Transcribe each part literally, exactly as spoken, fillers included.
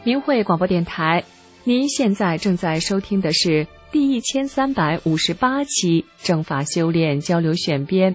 明慧广播电台，您现在正在收听的是第一千三百五十八期正法修炼交流选编。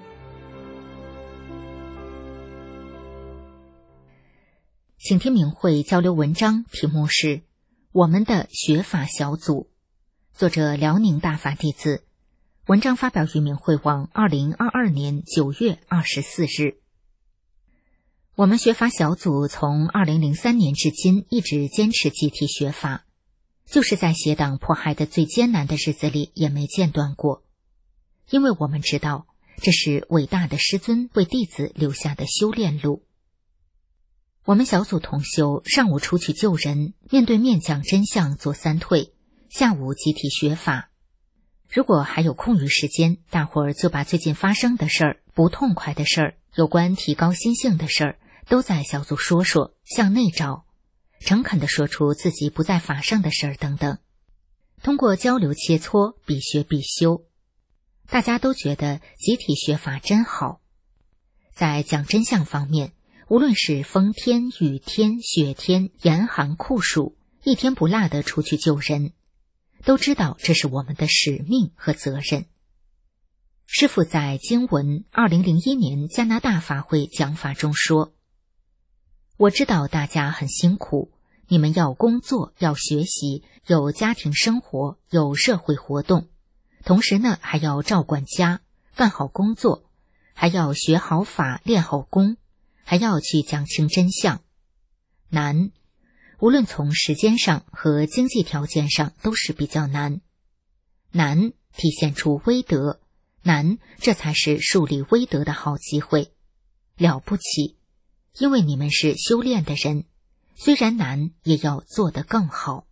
请听明慧交流文章，题目是《我们的学法小组》，作者辽宁大法弟子。文章发表于明慧网二零二二年九月二十四日。我们学法小组从二零零三年至今一直坚持集体学法，就是在邪党迫害的最艰难的日子里也没间断过。因为我们知道，这是伟大的师尊为弟子留下的修炼路。我们小组同修上午出去救人，面对面讲真相做三退，下午集体学法。如果还有空余时间，大伙儿就把最近发生的事儿、不痛快的事儿、有关提高心性的事儿都在小组说说，向内找，诚恳地说出自己不在法上的事儿等等。通过交流切磋，必学必修，大家都觉得集体学法真好。在讲真相方面，无论是风天、雨天、雪天、严寒酷暑，一天不落地出去救人，都知道这是我们的使命和责任。师父在经文二零零一年加拿大法会讲法中说，我知道大家很辛苦，你们要工作，要学习，有家庭生活，有社会活动，同时呢还要照管家，干好工作，还要学好法，练好功，还要去讲清真相。难，无论从时间上和经济条件上都是比较难。难体现出威德，难这才是树立威德的好机会。了不起，因为你们是修炼的人，虽然难也要做得更好。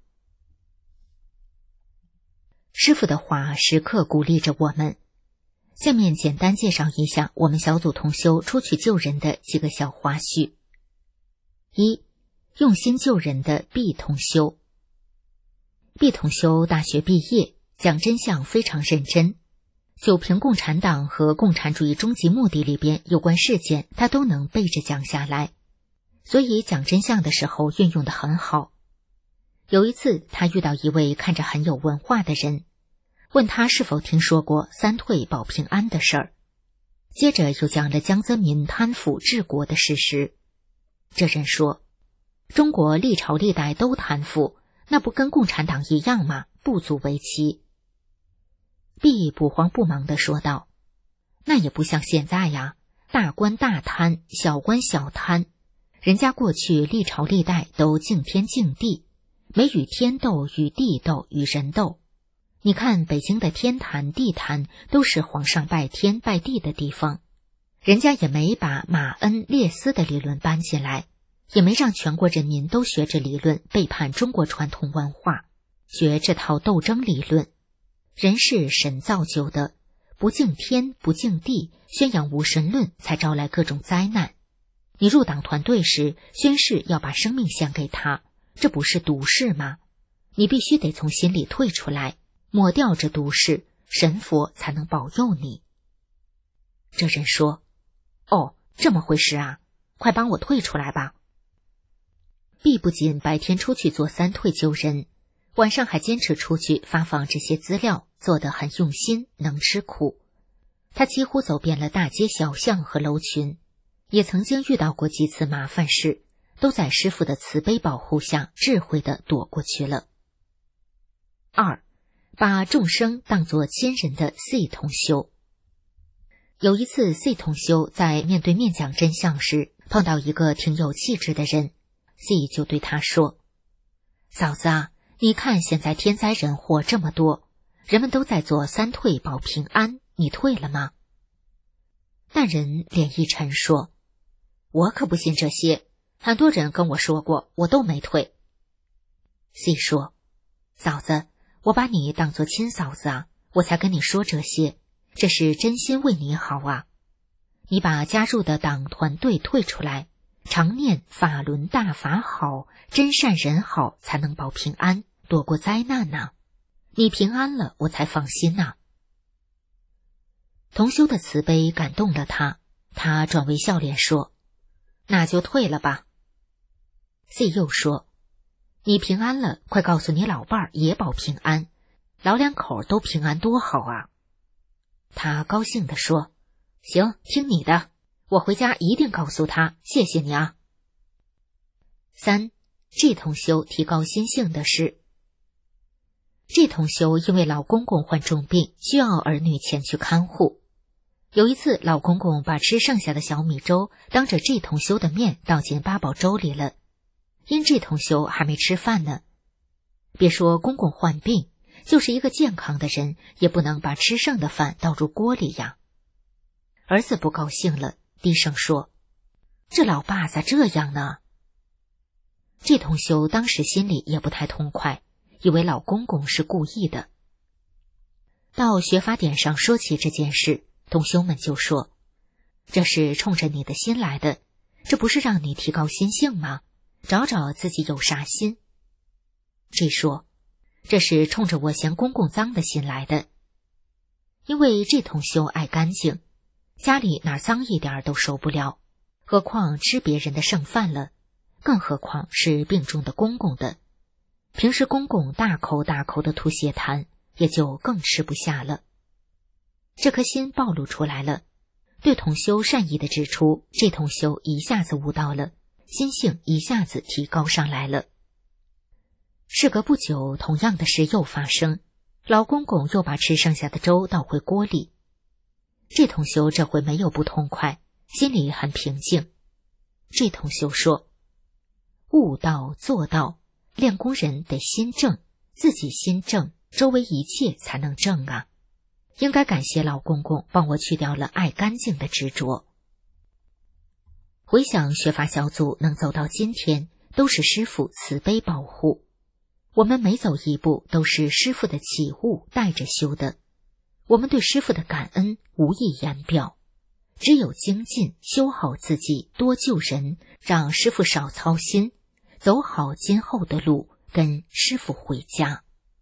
师父的话时刻鼓励着我们。下面简单介绍一下我们小组同修出去救人的几个小花絮。一、用心救人的毕同修。毕同修大学毕业，讲真相非常认真，就凭共产党和共产主义终极目的里边有关事件，他都能背着讲下来，所以讲真相的时候运用得很好。有一次他遇到一位看着很有文化的人，问他是否听说过三退保平安的事儿，接着又讲了江泽民贪腐治国的事实。这人说，中国历朝历代都贪腐，那不跟共产党一样吗？不足为奇。毕不慌不忙地说道，那也不像现在呀，大官大贪，小官小贪，人家过去历朝历代都敬天敬地，没与天斗，与地斗，与人斗。你看北京的天坛地坛都是皇上拜天拜地的地方，人家也没把马恩列斯的理论搬进来，也没让全国人民都学这理论，背叛中国传统文化，学这套斗争理论。人是神造就的，不敬天不敬地，宣扬无神论，才招来各种灾难。你入党团队时宣誓要把生命献给他，这不是毒誓吗？你必须得从心里退出来，抹掉这毒誓，神佛才能保佑你。这人说，哦，这么回事啊，快帮我退出来吧。毕不仅白天出去做三退救人，晚上还坚持出去发放这些资料，做得很用心，能吃苦。他几乎走遍了大街小巷和楼群，也曾经遇到过几次麻烦事，都在师父的慈悲保护下智慧地躲过去了。二、把众生当作亲人的 C 同修。有一次 C 同修在面对面讲真相时，碰到一个挺有气质的人， C 就对他说，嫂子啊，你看现在天灾人祸这么多，人们都在做三退保平安，你退了吗？那人脸一沉说，我可不信这些，很多人跟我说过，我都没退。 C 说，嫂子，我把你当作亲嫂子啊，我才跟你说这些，这是真心为你好啊。你把加入的党团队退出来，常念法轮大法好，真善人好，才能保平安，躲过灾难呐、啊。你平安了，我才放心呐、啊。同修的慈悲感动了他，他转为笑脸说，那就退了吧。 C 又说， 你平安了，快告诉你老伴儿也保平安，老两口都平安多好啊。他高兴地说，行，听你的，我回家一定告诉他，谢谢你啊。三，这同修提高心性的事。这同修因为老公公患重病，需要儿女前去看护。有一次，老公公把吃剩下的小米粥当着这同修的面倒进八宝粥里了，因这同修还没吃饭呢。别说公公患病，就是一个健康的人也不能把吃剩的饭倒入锅里呀。儿子不高兴了，低声说，这老爸咋这样呢？这同修当时心里也不太痛快，以为老公公是故意的。到学法典上说起这件事，同修们就说，这是冲着你的心来的，这不是让你提高心性吗？找找自己有啥心。这说，这是冲着我嫌公公脏的心来的。因为这同修爱干净，家里哪脏一点都受不了，何况吃别人的剩饭了，更何况是病中的公公的。平时公公大口大口的吐血痰，也就更吃不下了。这颗心暴露出来了，对同修善意的指出，这同修一下子悟到了，心性一下子提高上来了。事隔不久，同样的事又发生，老公公又把吃剩下的粥倒回锅里。这同修这回没有不痛快，心里很平静。这同修说，悟道做道，练功人得心正，自己心正，周围一切才能正啊。应该感谢老公公帮我去掉了爱干净的执着。回想学法小组能走到今天，都是师父慈悲保护。我们每走一步都是师父的启悟带着修的，我们对师父的感恩无以言表。只有精进修好自己，多救人，让师父少操心，走好今后的路，跟师父回家。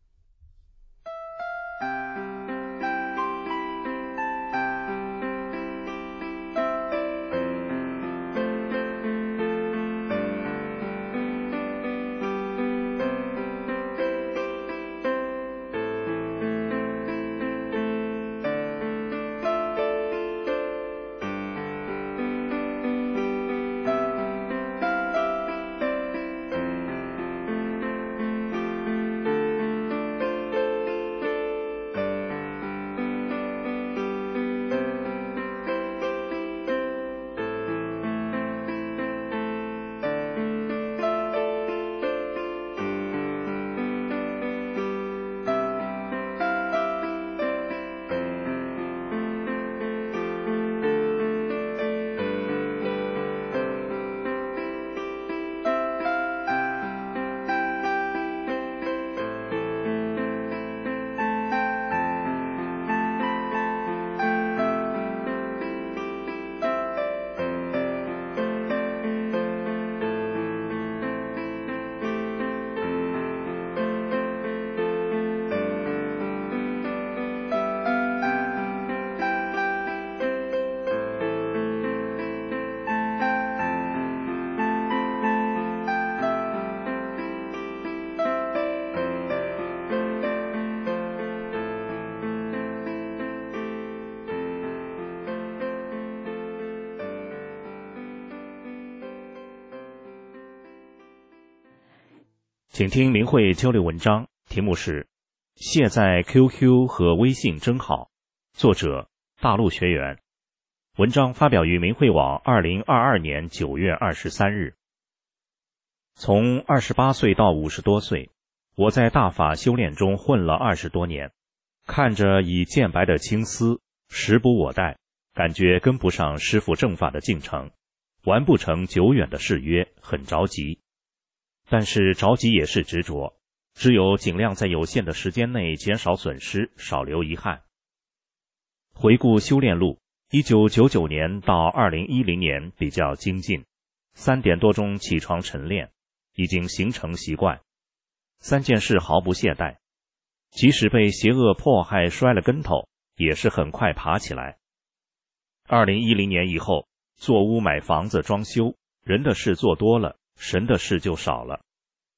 请听明慧交流文章，题目是卸载 Q Q 和微信真好，作者大陆学员。文章发表于明慧网二零二二年九月二十三日。从二十八岁到五十多岁，我在大法修炼中混了二十多年，看着已渐白的青丝，时不我待，感觉跟不上师父正法的进程，完不成久远的誓约，很着急。但是着急也是执着，只有尽量在有限的时间内减少损失，少留遗憾。回顾修炼路，一九九九年到二零一零年比较精进，三点多钟起床晨练，已经形成习惯。三件事毫不懈怠，即使被邪恶迫害摔了跟头，也是很快爬起来。二零一零年以后，做屋买房子装修，人的事做多了，神的事就少了。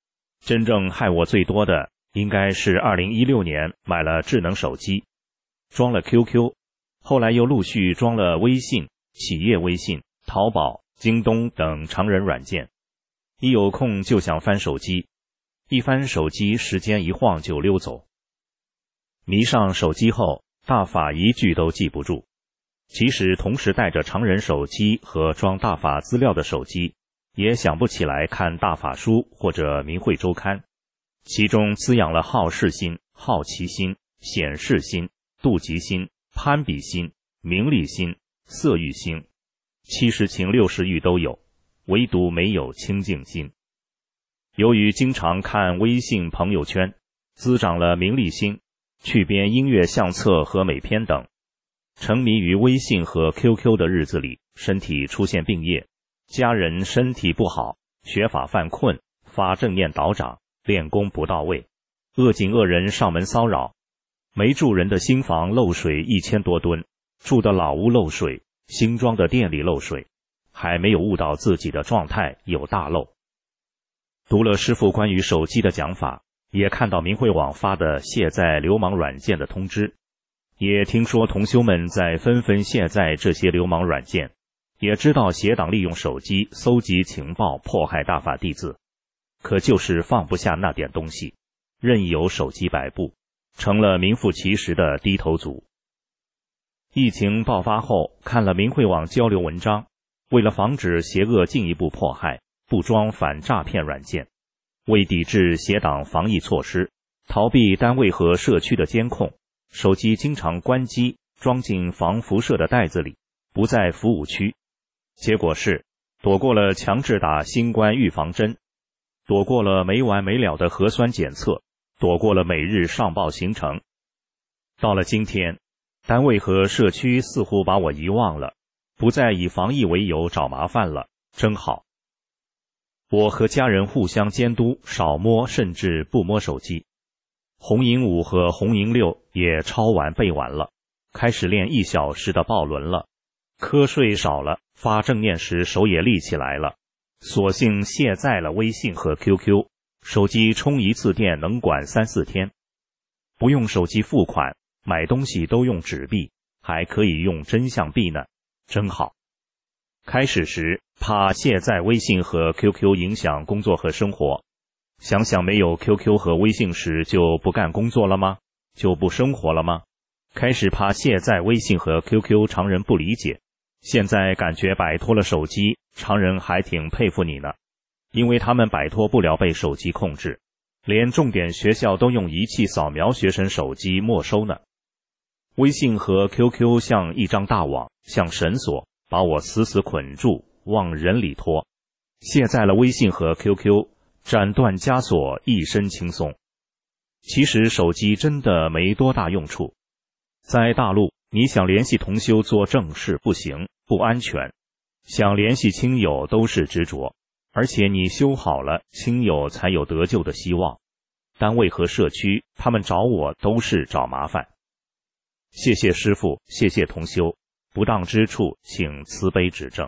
真正害我最多的应该是二零一六年买了智能手机，装了 Q Q， 后来又陆续装了微信、企业微信、淘宝、京东等常人软件。一有空就想翻手机，一翻手机时间一晃就溜走。迷上手机后，大法一句都记不住，即使同时带着常人手机和装大法资料的手机，也想不起来看大法书或者明慧周刊，其中滋养了好事心、好奇心、显示心、妒忌心、攀比心、名利心、色欲心，七十情六十欲都有，唯独没有清净心。由于经常看微信朋友圈，滋长了名利心，去编音乐相册和美片等，沉迷于微信和 Q Q 的日子里，身体出现病业，家人身体不好，学法犯困，发正念倒长，练功不到位，恶境恶人上门骚扰，没住人的新房漏水一千多吨，住的老屋漏水，新装的店里漏水，还没有悟到自己的状态有大漏。读了师父关于手机的讲法，也看到明慧网发的卸载流氓软件的通知，也听说同修们在纷纷卸载这些流氓软件，也知道邪党利用手机搜集情报迫害大法弟子，可就是放不下那点东西，任由手机摆布，成了名副其实的低头族。疫情爆发后，看了明慧网交流文章，为了防止邪恶进一步迫害，不装反诈骗软件，为抵制邪党防疫措施，逃避单位和社区的监控，手机经常关机，装进防辐射的袋子里，不在服务区。结果是躲过了强制打新冠预防针，躲过了没完没了的核酸检测，躲过了每日上报行程。到了今天，单位和社区似乎把我遗忘了，不再以防疫为由找麻烦了，真好。我和家人互相监督，少摸甚至不摸手机。红营五和红营六也抄完背完了，开始练一小时的抱轮了。瞌睡少了，发正念时手也立起来了。索性卸载了微信和 Q Q， 手机充一次电能管三四天。不用手机付款，买东西都用纸币，还可以用真相币呢，真好。开始时怕卸载微信和 Q Q 影响工作和生活，想想没有 Q Q 和微信时就不干工作了吗？就不生活了吗？开始怕卸载微信和 Q Q 常人不理解，现在感觉摆脱了手机，常人还挺佩服你呢，因为他们摆脱不了被手机控制，连重点学校都用仪器扫描学生手机没收呢。微信和 Q Q 像一张大网，像绳索，把我死死捆住，往人里拖。卸载了微信和 Q Q， 斩断枷锁，一身轻松。其实手机真的没多大用处。在大陆，你想联系同修做正事不行，不安全；想联系亲友都是执着，而且你修好了，亲友才有得救的希望。单位和社区，他们找我都是找麻烦。谢谢师父，谢谢同修，不当之处请慈悲指正。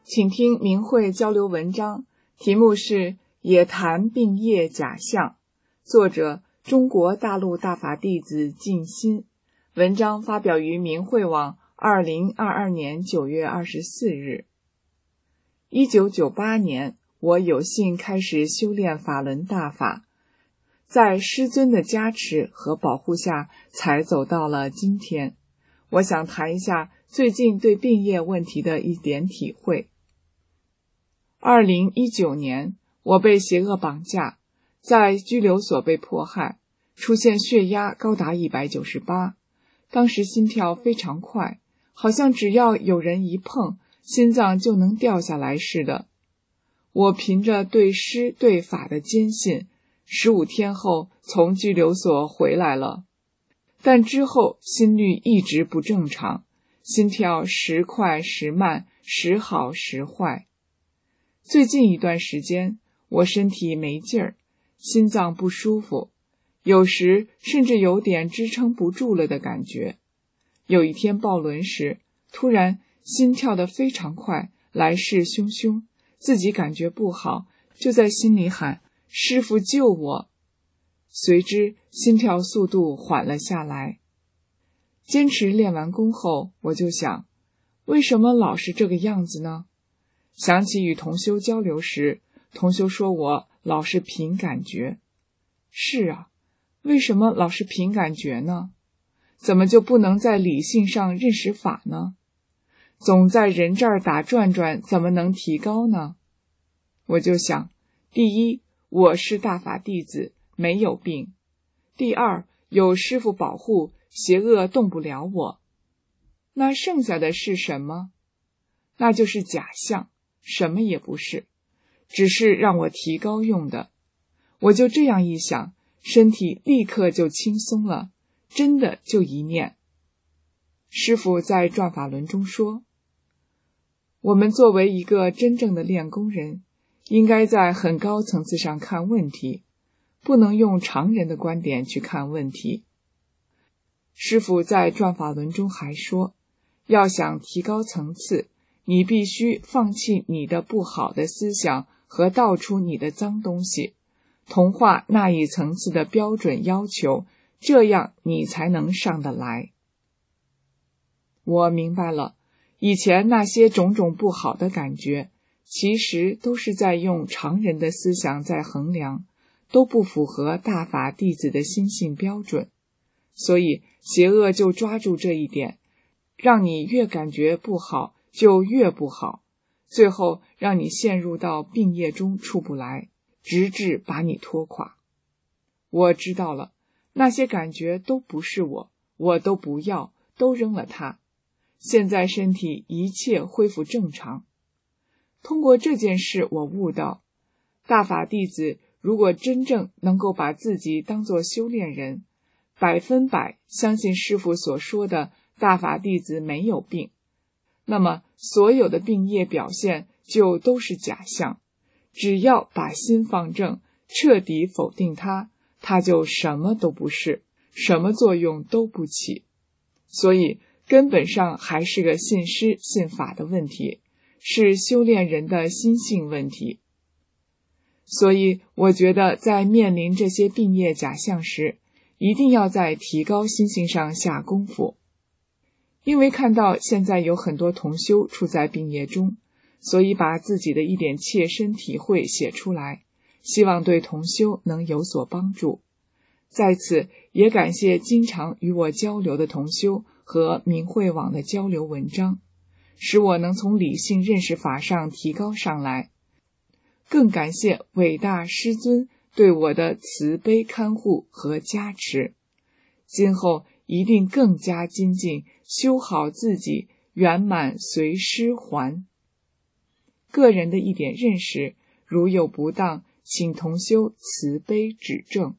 请听明慧交流文章，题目是《也谈病业假象》，作者中国大陆大法弟子静心。文章发表于明慧网二零二二年九月二十四日。一九九八年，我有幸开始修炼法轮大法，在师尊的加持和保护下，才走到了今天。我想谈一下最近对病业问题的一点体会。二零一九年，我被邪恶绑架，在拘留所被迫害，出现血压高达一百九十八，当时心跳非常快，好像只要有人一碰，心脏就能掉下来似的。我凭着对师对法的坚信，十五天后从拘留所回来了。但之后心率一直不正常，心跳时快时慢，时好时坏。最近一段时间，我身体没劲儿，心脏不舒服，有时甚至有点支撑不住了的感觉。有一天抱轮时，突然心跳得非常快，来势汹汹，自己感觉不好，就在心里喊：师父救我！随之心跳速度缓了下来。坚持练完功后，我就想，为什么老是这个样子呢？想起与同修交流时，同修说我老是凭感觉。是啊，为什么老是凭感觉呢？怎么就不能在理性上认识法呢？总在人这儿打转转，怎么能提高呢？我就想，第一，我是大法弟子，没有病；第二，有师父保护，邪恶动不了我。那剩下的是什么？那就是假象，什么也不是，只是让我提高用的。我就这样一想，身体立刻就轻松了，真的就一念。师父在转法轮中说，我们作为一个真正的练功人，应该在很高层次上看问题，不能用常人的观点去看问题。师父在转法轮中还说，要想提高层次，你必须放弃你的不好的思想和道出你的脏东西，同化那一层次的标准要求，这样你才能上得来。我明白了，以前那些种种不好的感觉，其实都是在用常人的思想在衡量，都不符合大法弟子的心性标准。所以邪恶就抓住这一点，让你越感觉不好就越不好，最后让你陷入到病业中出不来，直至把你拖垮。我知道了，那些感觉都不是我，我都不要，都扔了它。现在身体一切恢复正常。通过这件事，我悟到，大法弟子如果真正能够把自己当作修炼人，百分百相信师父所说的大法弟子没有病，那么所有的病业表现就都是假象。只要把心放正，彻底否定它，它就什么都不是，什么作用都不起。所以根本上还是个信师信法的问题，是修炼人的心性问题。所以我觉得在面临这些病业假象时，一定要在提高心性上下功夫。因为看到现在有很多同修处在病业中，所以把自己的一点切身体会写出来，希望对同修能有所帮助。在此也感谢经常与我交流的同修和明慧网的交流文章，使我能从理性认识法上提高上来。更感谢伟大师尊对我的慈悲看护和加持，今后一定更加精进，修好自己，圆满随师还。个人的一点认识，如有不当，请同修慈悲指正。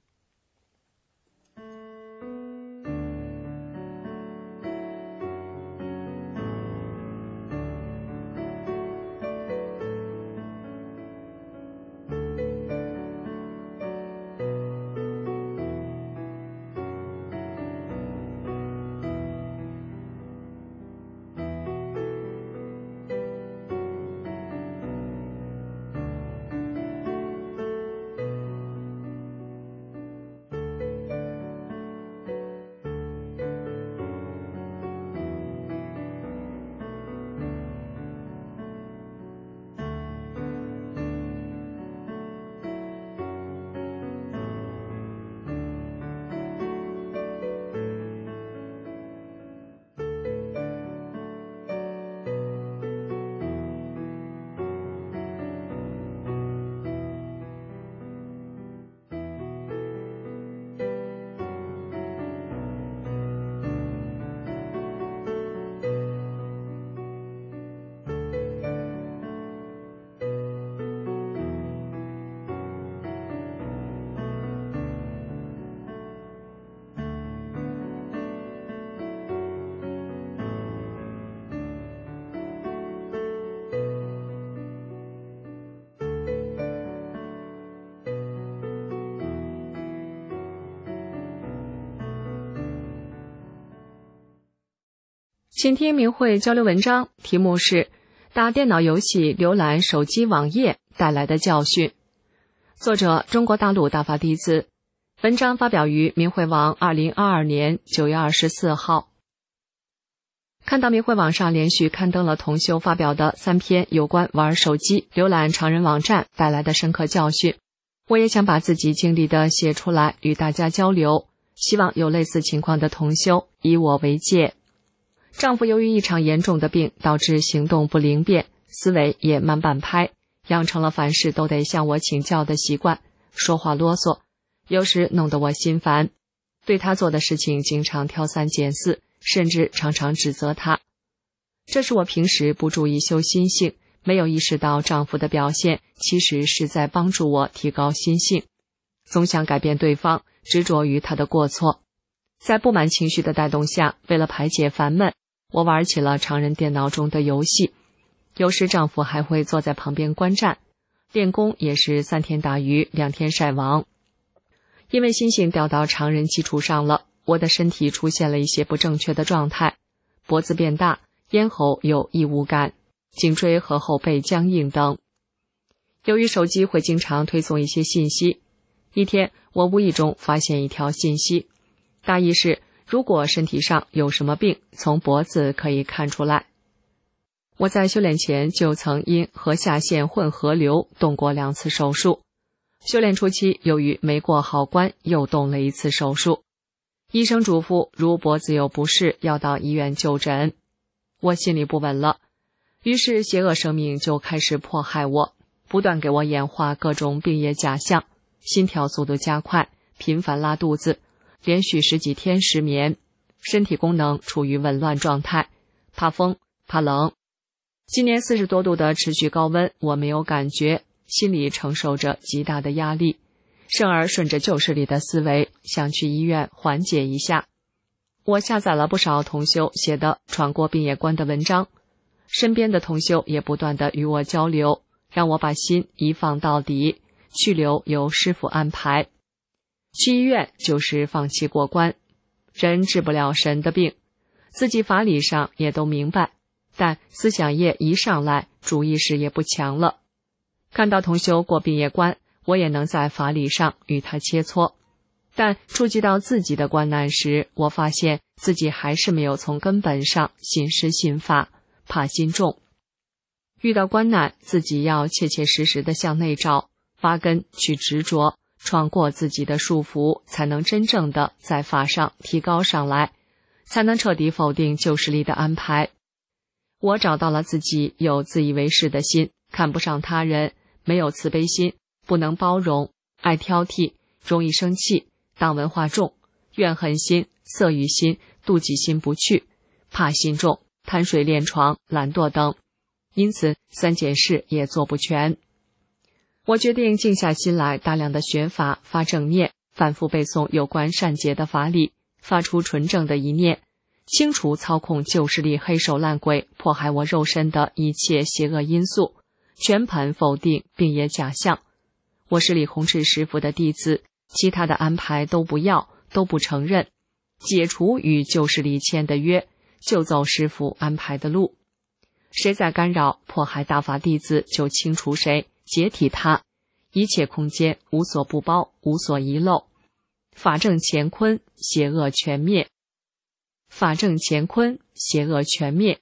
请听明慧交流文章，题目是打电脑游戏浏览手机网页带来的教训。作者中国大陆大法弟子，文章发表于明慧网二零二二年九月二十四号。看到明慧网上连续刊登了同修发表的三篇有关玩手机浏览常人网站带来的深刻教训，我也想把自己经历的写出来与大家交流，希望有类似情况的同修以我为戒。丈夫由于一场严重的病，导致行动不灵便，思维也慢半拍，养成了凡事都得向我请教的习惯，说话啰嗦，有时弄得我心烦，对他做的事情经常挑三拣四，甚至常常指责他。这是我平时不注意修心性，没有意识到丈夫的表现其实是在帮助我提高心性，总想改变对方，执着于他的过错。在不满情绪的带动下，为了排解烦闷，我玩起了常人电脑中的游戏，有时丈夫还会坐在旁边观战，练功也是三天打鱼两天晒网。因为心性掉到常人基础上了，我的身体出现了一些不正确的状态，脖子变大，咽喉有异物感，颈椎和后背僵硬等。由于手机会经常推送一些信息，一天我无意中发现一条信息，大意是如果身体上有什么病，从脖子可以看出来。我在修炼前就曾因颌下腺混合瘤动过两次手术，修炼初期由于没过好关，又动了一次手术。医生嘱咐如脖子有不适，要到医院就诊。我心里不稳了，于是邪恶生命就开始迫害我，不断给我演化各种病业假象，心跳速度加快，频繁拉肚子，连续十几天失眠，身体功能处于紊乱状态，怕风怕冷。今年四十多度的持续高温我没有感觉，心里承受着极大的压力，甚而顺着旧势力的思维，想去医院缓解一下。我下载了不少同修写的闯过病业关的文章，身边的同修也不断地与我交流，让我把心一放到底，去留由师父安排。去医院就是放弃过关，人治不了神的病，自己法理上也都明白，但思想业一上来，主意识也不强了。看到同修过病业关，我也能在法理上与他切磋，但触及到自己的关难时，我发现自己还是没有从根本上信师信法，怕心重。遇到关难，自己要切切实实地向内找，挖根去执着，闯过自己的束缚，才能真正的在法上提高上来，才能彻底否定旧势力的安排。我找到了自己有自以为是的心，看不上他人，没有慈悲心，不能包容，爱挑剔，容易生气，党文化重，怨恨心、色欲心、妒忌心不去，怕心重，贪睡恋床、懒惰等，因此三件事也做不全。我决定静下心来，大量的学法，发正念，反复背诵有关善解的法理，发出纯正的一念，清除操控旧势力黑手烂鬼迫害我肉身的一切邪恶因素，全盘否定并业假象。我是李洪志师父的弟子，其他的安排都不要，都不承认，解除与旧势力签的约，就走师父安排的路。谁在干扰迫害大法弟子，就清除谁，解体他，一切空间无所不包，无所遗漏。法正乾坤，邪恶全灭。法正乾坤，邪恶全灭。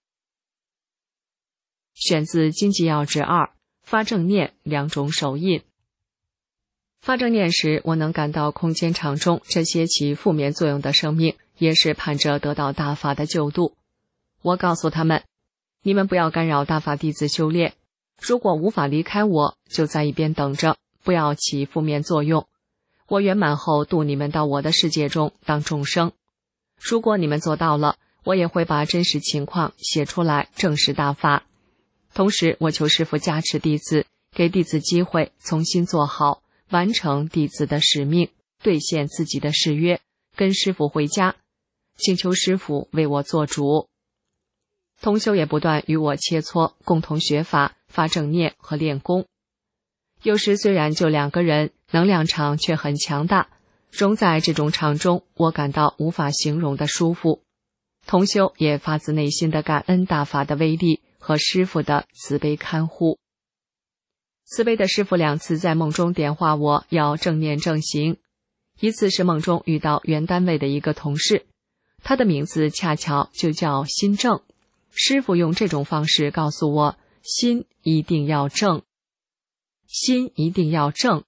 选自《经济要旨二》，发正念两种手印。发正念时，我能感到空间场中这些起负面作用的生命，也是盼着得到大法的救度。我告诉他们，你们不要干扰大法弟子修炼，如果无法离开我，就在一边等着，不要起负面作用。我圆满后度你们到我的世界中当众生。如果你们做到了，我也会把真实情况写出来，证实大法。同时我求师父加持弟子，给弟子机会重新做好，完成弟子的使命，兑现自己的誓约，跟师父回家，请求师父为我做主。同修也不断与我切磋，共同学法，发正念和练功。有时虽然就两个人，能量场却很强大，融在这种场中，我感到无法形容的舒服。 同修也发自内心的感恩大法的威力和师父的慈悲看护。慈悲的师父两次在梦中点化我要正念正行，一次是梦中遇到原单位的一个同事，他的名字恰巧就叫心正，师父用这种方式告诉我，心一定要正，心一定要正。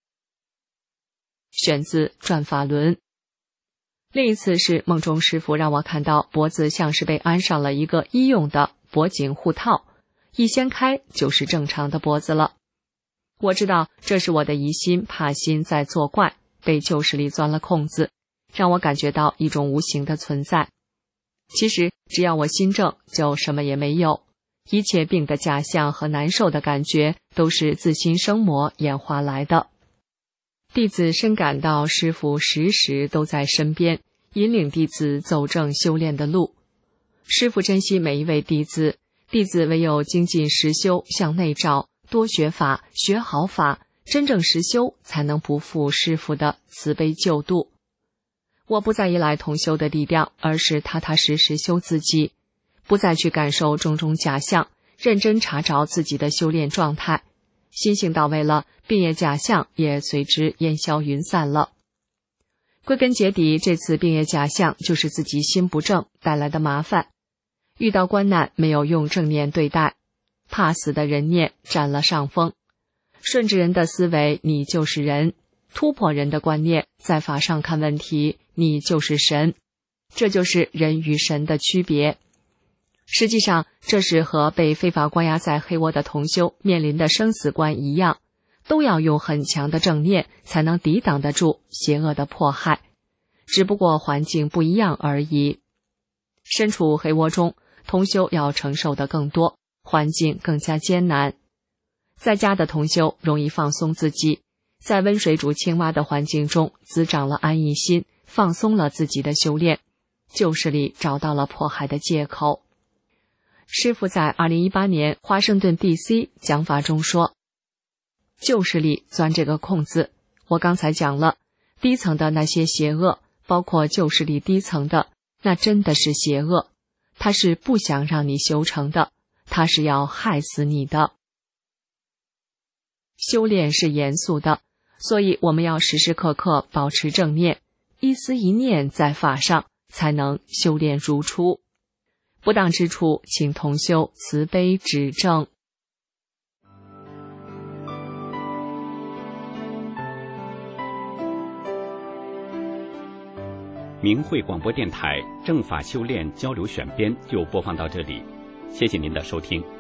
选自《转法轮》。另一次是梦中师父让我看到脖子像是被安上了一个医用的脖颈护套，一掀开就是正常的脖子了。我知道这是我的疑心怕心在作怪，被旧势力钻了空子，让我感觉到一种无形的存在。其实只要我心正，就什么也没有，一切病的假象和难受的感觉都是自心生魔演化来的。弟子深感到师父时时都在身边，引领弟子走正修炼的路。师父珍惜每一位弟子，弟子唯有精进实修，向内照，多学法，学好法，真正实修，才能不负师父的慈悲救度。我不再依赖同修的力量，而是踏踏实实修自己，不再去感受种种假象，认真查找自己的修炼状态。心性到位了，病业假象也随之烟消云散了。归根结底，这次病业假象就是自己心不正带来的麻烦。遇到关难没有用正念对待，怕死的人念占了上风。顺着人的思维，你就是人；突破人的观念，在法上看问题，你就是神。这就是人与神的区别。实际上，这是和被非法关押在黑窝的同修面临的生死关一样，都要用很强的正念才能抵挡得住邪恶的迫害，只不过环境不一样而已。身处黑窝中，同修要承受的更多，环境更加艰难。在家的同修容易放松自己，在温水煮青蛙的环境中滋长了安逸心，放松了自己的修炼，旧势力找到了迫害的借口。师父在二零一八年华盛顿 D C 讲法中说，旧势力钻这个空子，我刚才讲了，低层的那些邪恶，包括旧势力低层的，那真的是邪恶，他是不想让你修成的，他是要害死你的。修炼是严肃的，所以我们要时时刻刻保持正念，一思一念在法上，才能修炼如初。不当之处，请同修慈悲指正。 明慧广播电台正法修炼交流选编就播放到这里，谢谢您的收听。